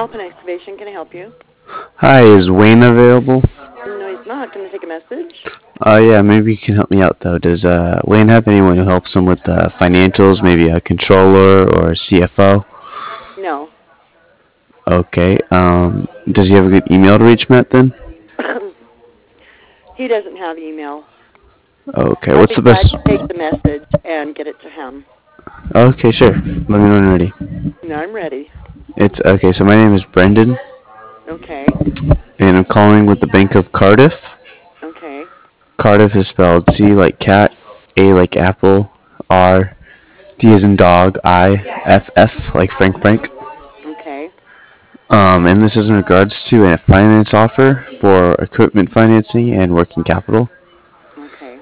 Alpine Excavation, can I help you? Hi, is Wayne available? No, he's not. Can I take a message? Yeah, maybe you can help me out though. Does Wayne have anyone who helps him with financials, maybe a controller or a CFO? No. Okay. Does he have a good email to reach me at then? He doesn't have email. Okay. I'd What's be the glad best? to take the message and get it to him. Okay, sure. Let me know when you're ready. No, I'm ready. It's okay. So my name is Brendan, Okay. and I'm calling with the Bank of Cardiff. Okay. Cardiff is spelled C like cat, A like apple, R, D as in dog, I, F F like Frank Frank. Okay. And this is in regards to a finance offer for equipment financing and working capital. Okay.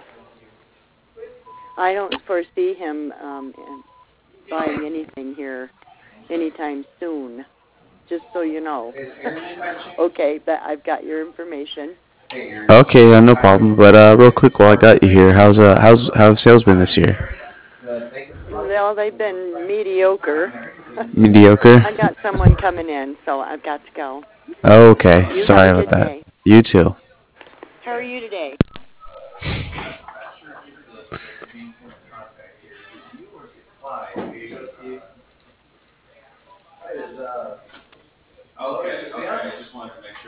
I don't foresee him buying anything here anytime soon. Just so you know. Okay, I've got your information. Okay, no problem. But real quick, while I got you here, how's sales been this year? Well, they've been mediocre. Mediocre. I got someone coming in, so I've got to go. Oh, okay. You have Sorry a about good that. day. You too. How are you today?